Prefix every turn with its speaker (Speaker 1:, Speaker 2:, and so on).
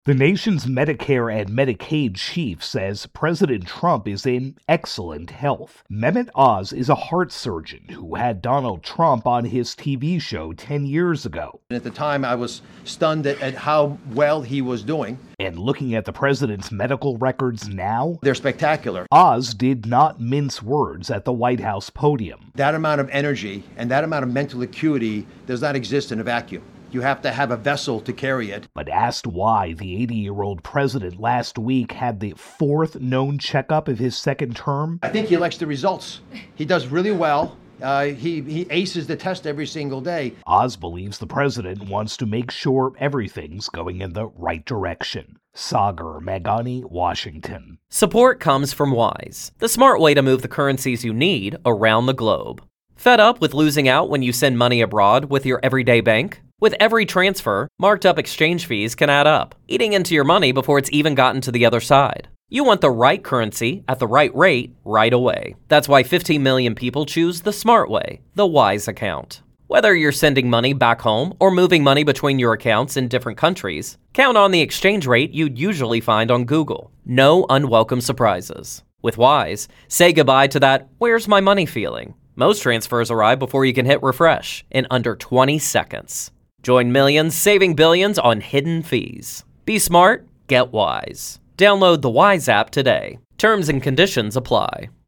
Speaker 1: The nation's Medicare and Medicaid chief says President Trump is in excellent health. Mehmet Oz is a heart surgeon who had Donald Trump on his TV show 10 years ago.
Speaker 2: At the time, I was stunned at how well he was doing.
Speaker 1: And looking at the president's medical records now,
Speaker 2: they're spectacular.
Speaker 1: Oz did not mince words at the White House podium.
Speaker 2: That amount of energy and that amount of mental acuity does not exist in a vacuum. You have to have a vessel to carry it.
Speaker 1: But asked why the 80-year-old president last week had the fourth known checkup of his second term,
Speaker 2: I think he likes the results. He does really well. He aces the test every single day.
Speaker 1: Oz believes the president wants to make sure everything's going in the right direction. Sagar Meghani, Washington.
Speaker 3: Support comes from Wise, the smart way to move the currencies you need around the globe. Fed up with losing out when you send money abroad with your everyday bank? With every transfer, marked up exchange fees can add up, eating into your money before it's even gotten to the other side. You want the right currency at the right rate right away. That's why 15 million people choose the smart way, the Wise account. Whether you're sending money back home or moving money between your accounts in different countries, count on the exchange rate you'd usually find on Google. No unwelcome surprises. With Wise, say goodbye to that "where's my money" feeling. Most transfers arrive before you can hit refresh in under 20 seconds. Join millions saving billions on hidden fees. Be smart, get Wise. Download the Wise app today. Terms and conditions apply.